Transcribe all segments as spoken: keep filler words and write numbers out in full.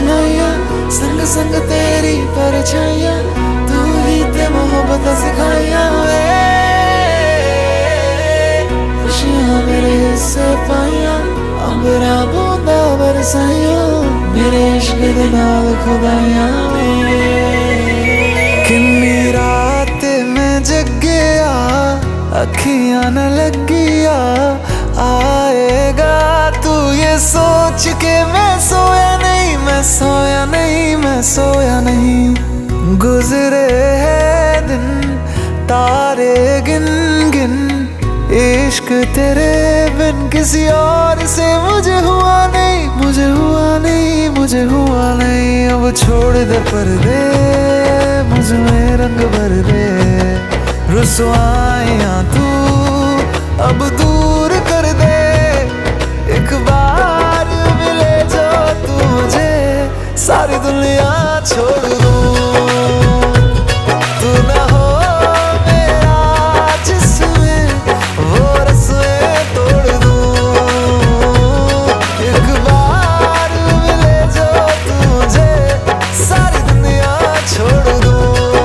रुसवाइयां, संग संग तेरी परछाइयां, तू ही ते मोहब्बत सिखाइयां वे। खुशियां मेरे हिस्से पाइयां, अंबरा बूंदा बरसाइयां, मेरे इश्क दे नाल खुदाइयां वे। किन्नी रात में जगिया, अखियां न लगिया, आएगा तू ये सोच के मैं सोया नहीं, मैं सोया नहीं, मैं सोया नहीं। गुजरे हैं दिन तारे गिन गिन, इश्क तेरे बिन किसी और से मुझे हुआ नहीं, मुझे हुआ नहीं, मुझे हुआ नहीं। अब छोड़ दे पर्दे, मुझ में रंग भर दे, रुसवाइयां तू अब दूर कर दे। एक बार मिले जो तू मुझे, सारी दुनिया छोड़ दूं। तू ना हो मेरा जिस्में, वो रस्में तोड़ दूं। एक बार मिले जो तू मुझे, सारी दुनिया छोड़ दूं।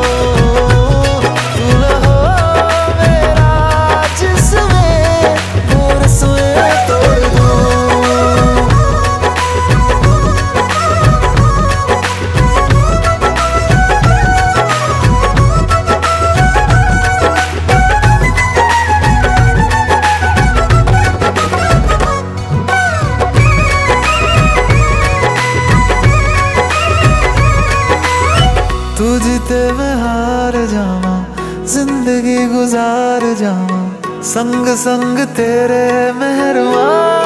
तू जीते मैं हार जावा, जिंदगी गुजार जावा, संग संग तेरे मेहरवा।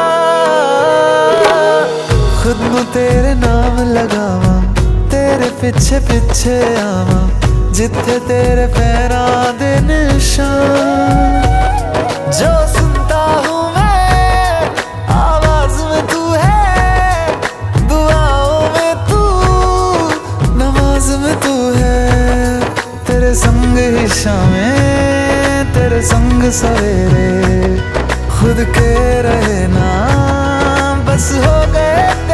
खुद नु तेरे नाम लगावा, तेरे पीछे पीछे आवा, जिथे तेरे पैरां दे निशान। जो सुनता हूँ मैं आवाज में तू है, दुआओं में तू, नमाज में तू है। तेरे संग ही शामें, तेरे संग सवेरे, खुद के रहे ना बस हो गए।